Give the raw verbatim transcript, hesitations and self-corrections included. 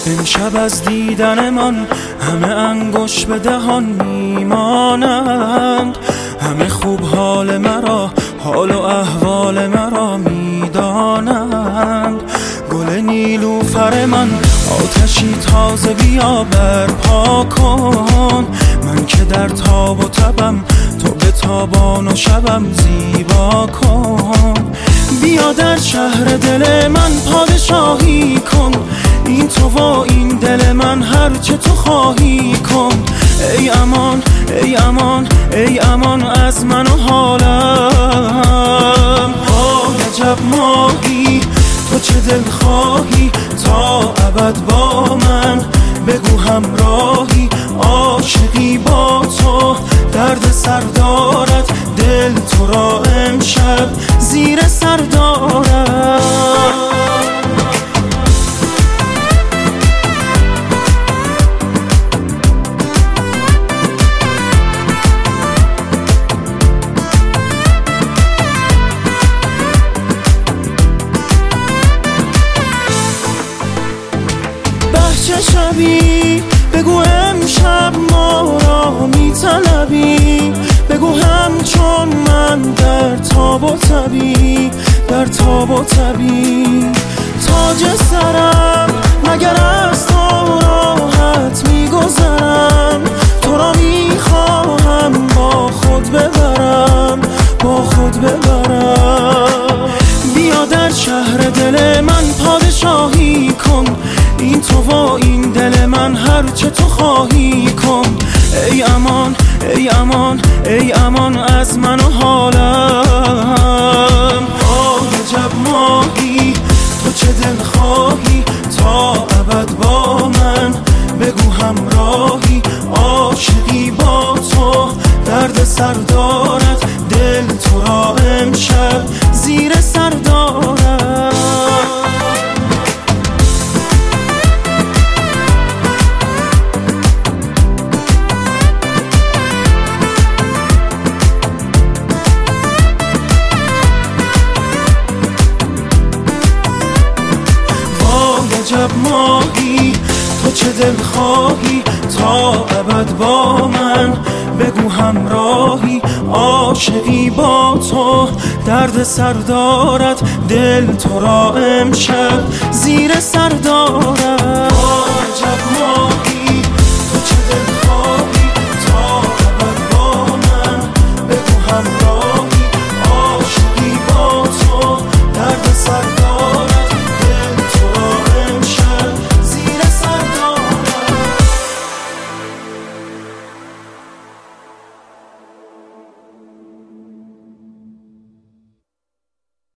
امشب از دیدن من همه انگشت به دهان میمانند، همه خوب حال مرا، حال و احوال مرا میدانند. گل نیلوفر من آتشی تازه بیا برپا کن، من که در تاب و تبم تو به تابان و شبم زیبا کن. بیا در شهر دل من پادشاهی کن، این تو و این دل من هر چه تو خواهی کن. ای امان ای امان ای امان از من و حالم. آه عجب ماهی تو چه دل خواهی تا ابد با من، بگو همراهی عاشقی با تو، درد سر دارد دل تو را امشب زیر سر دارد. چه شبی بگو امشب ما را میطلبی، بگو همچون من در تاب و تبی، در تاب و تبی. تاج سرم مگر از تو راحت میگذرم، تو را میخواهم با خود ببرم، با خود ببرم. بیا در شهر دل من پادشاهی کن، این تو و این دل من هر چه تو خواهی کن. ای امان ای امان ای امان از من و حالم. آه عجب ماهی تو چه دل خواهی تا ابد با من، بگو همراهی عاشقی با تو، درد سر دارد دل تو را امشب زیر سر دارد. عجب ماهی تو چه دل خواهی تا ابد با من، بگو همراهی عاشقی با تو، درد سر دارد دل تو را امشب زیر سر دارد.